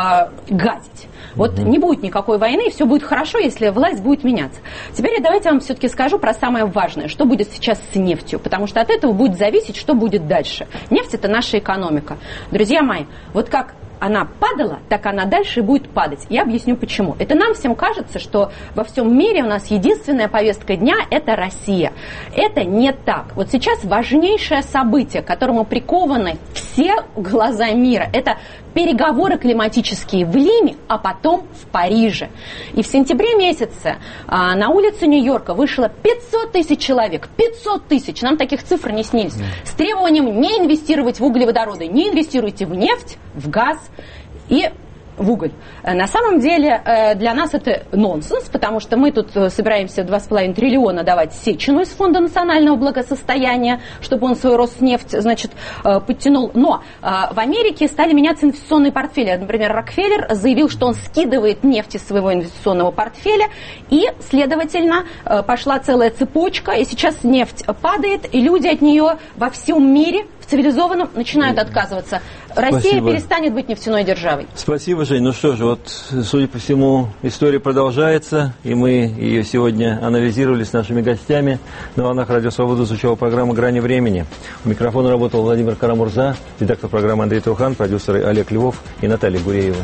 гадить, вот не будет никакой войны, и все будет хорошо, если власть будет меняться. Теперь давайте я вам все-таки скажу про самое важное, что будет сейчас с нефтью, потому что от этого будет зависеть, что будет дальше. Нефть – это наша экономика. Друзья мои, вот как она падала, так она дальше и будет падать. Я объясню почему. Это нам всем кажется, что во всем мире у нас единственная повестка дня – это Россия. Это не так. Вот сейчас важнейшее событие, к которому прикованы все глаза мира, это переговоры климатические в Лиме, а потом в Париже. И в сентябре месяце на улице Нью-Йорка вышло 500 тысяч человек. 500 тысяч. Нам таких цифр не снились. С требованием не инвестировать в углеводороды. Не инвестируйте в нефть, в газ и в уголь. На самом деле для нас это нонсенс, потому что мы тут собираемся 2,5 триллиона давать Сечину из Фонда национального благосостояния, чтобы он свой Роснефть, значит, подтянул. Но в Америке стали меняться инвестиционные портфели. Например, Рокфеллер заявил, что он скидывает нефть из своего инвестиционного портфеля, и, следовательно, пошла целая цепочка, и сейчас нефть падает, и люди от нее во всем мире, в цивилизованном, начинают отказываться. Россия перестанет быть нефтяной державой. Спасибо, Жень. Ну что же, вот, судя по всему, история продолжается, и мы ее сегодня анализировали с нашими гостями. На волнах Радио Свобода звучала программа «Грани времени». У микрофона работал Владимир Карамурза, редактор программы Андрей Трухан, продюсеры Олег Львов и Наталья Гуреева.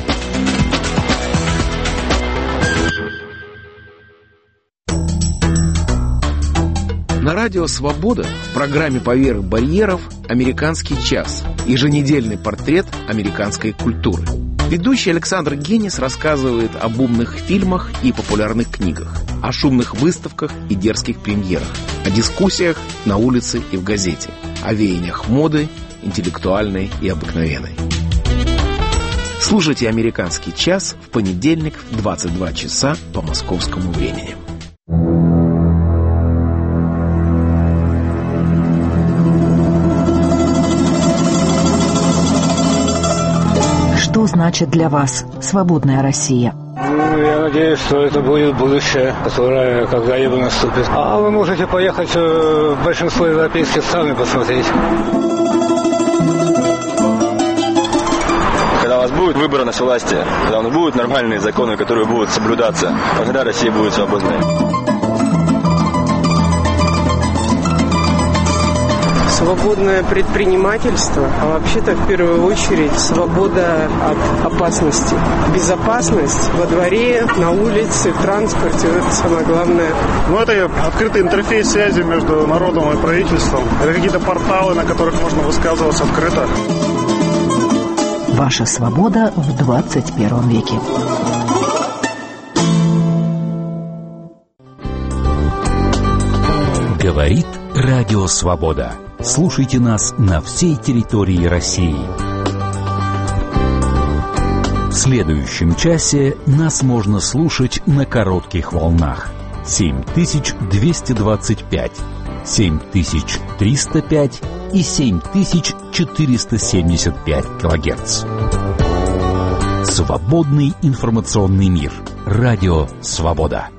На радио «Свобода» в программе «Поверх барьеров» «Американский час» – еженедельный портрет американской культуры. Ведущий Александр Генис рассказывает об умных фильмах и популярных книгах, о шумных выставках и дерзких премьерах, о дискуссиях на улице и в газете, о веяниях моды, интеллектуальной и обыкновенной. Слушайте «Американский час» в понедельник в 22 часа по московскому времени. Что значит для вас свободная Россия? Я надеюсь, что это будет будущее, которое когда-либо наступит. А вы можете поехать в большинство европейских стран и посмотреть. Когда у вас будет выбор на власти, когда у нас будут нормальные законы, которые будут соблюдаться, тогда Россия будет свободной. Свободное предпринимательство, а вообще-то в первую очередь свобода от опасности. Безопасность во дворе, на улице, в транспорте, это самое главное. Ну, это открытый интерфейс связи между народом и правительством. Это какие-то порталы, на которых можно высказываться открыто. Ваша свобода в 21 веке. Говорит Радио Свобода. Слушайте нас на всей территории России. следующем часе нас можно слушать на коротких волнах. 7225, 7305 и 7475 килогерц. Свободный информационный мир. Радио «Свобода».